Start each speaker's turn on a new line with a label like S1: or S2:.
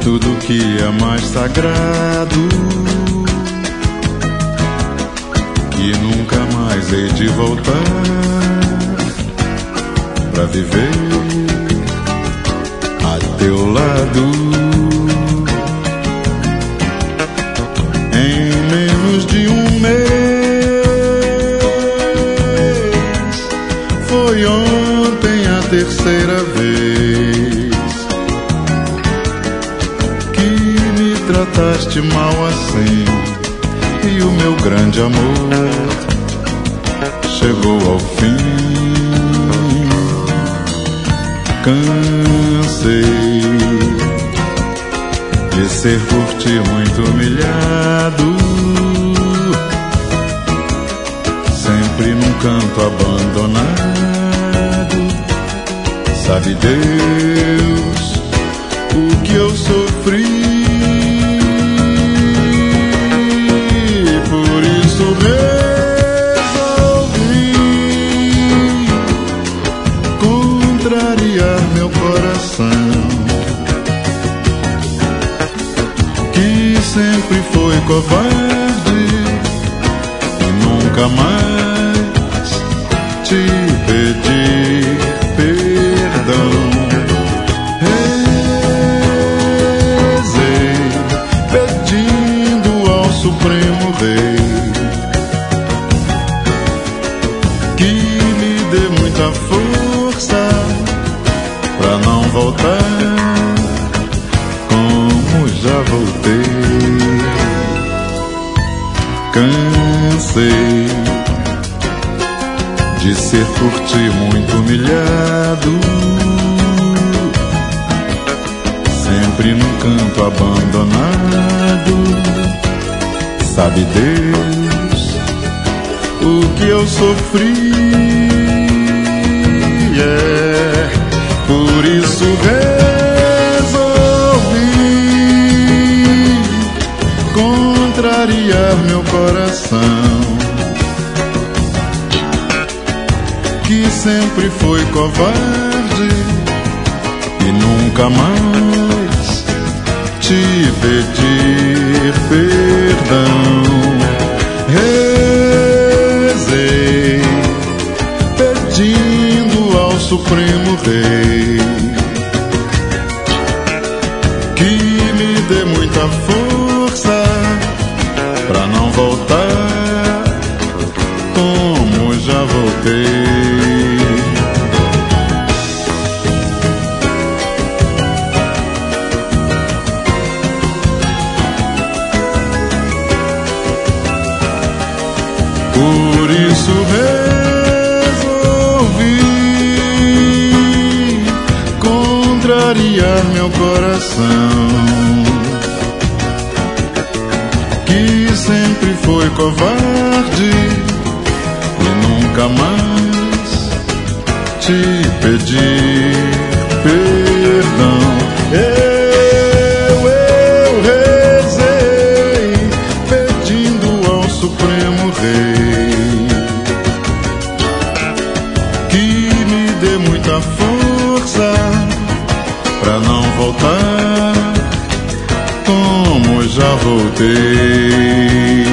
S1: tudo que é mais sagrado, que nunca mais hei de voltar pra viver a teu lado. Em menos de um mês, foi ontem a terceira vez que me trataste mal assim, e o meu grande amor chegou ao fim. Cansei de ser por ti muito humilhado, sempre num canto abandonado. Sabe Deus o que eu sofri, por isso resolvi contrariar meu coração, que sempre foi covarde e nunca mais te pedir perdão. Rezei pedindo ao Supremo Rei que me dê muita força pra não voltar como já voltei. Cansei de ser por ti muito humilhado, sempre num canto abandonado. Sabe Deus o que eu sofri, por isso resolvi contrariar meu coração, que sempre foi covarde e nunca mais te pedir perdão. Rezei pedindo ao Supremo Rei que me dê muita força pra não voltar como já voltei. Por isso resolvi contrariar meu coração, que sempre foi covarde e nunca mais te pedir perdão. Eu rezei pedindo ao Supremo Rei que me dê muita força pra não voltar como já voltei.